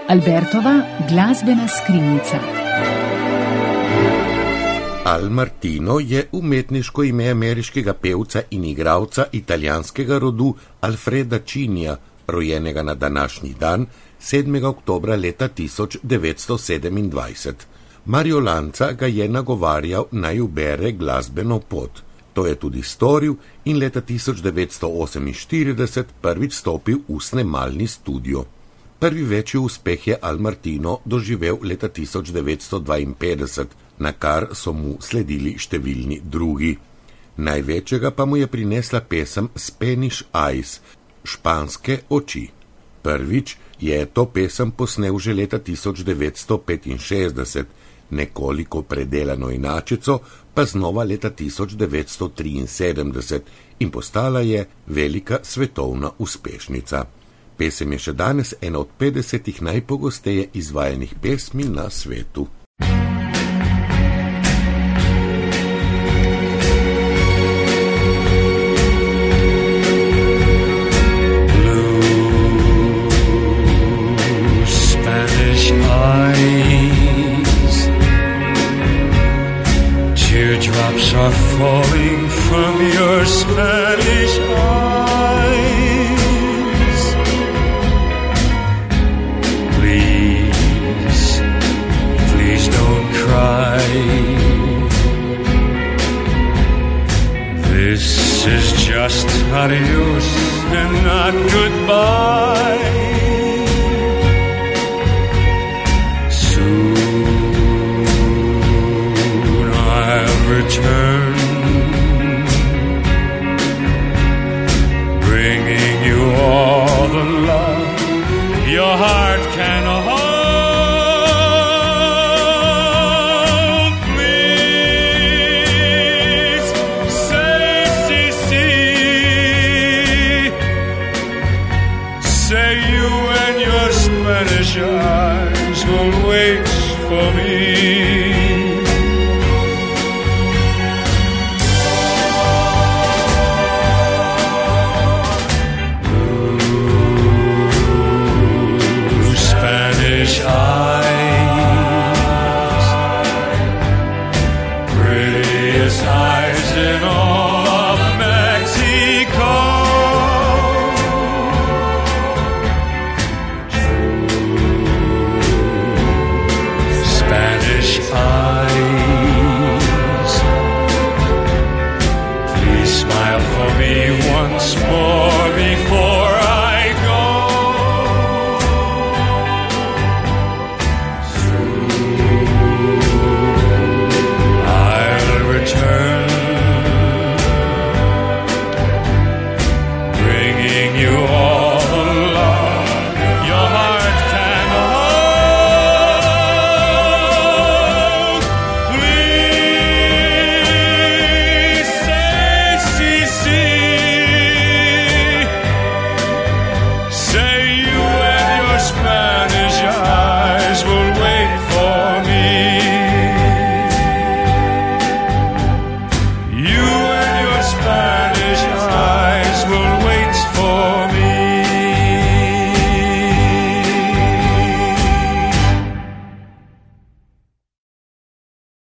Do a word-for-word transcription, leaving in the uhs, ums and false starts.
Albertova glasbena skrinjica. Al Martino je umetniško ime ameriškega pevca in igralca italijanskega rodu Alfreda Cinija, rojenega na današnji dan, sedmega oktobra leta tisoč devetsto sedemindvajset. Mario Lanza ga je nagovarjal, naj ubere glasbeno pot. To je tudi storil in leta tisoč devetsto oseminštirideset prvič stopil v snemalni studio. Prvi večji uspeh je Al Martino doživel leta tisoč devetsto dvainpetdeset, na kar so mu sledili številni drugi. Največjega pa mu je prinesla pesem Spanish Eyes, španske oči. Prvič je to pesem posnel že leta tisoč devetsto petinšestdeset, nekoliko predelano inačico pa znova leta tisoč devetsto triinsedemdeset in postala je velika svetovna uspešnica. Pesem je še danes ena od petdesetih najpogosteje izvajanih pesmi na svetu. Teardrops are falling from your Spanish eyes. Please, please don't cry. This is just adios and not goodbye. Return, bringing you all the love your heart can offer.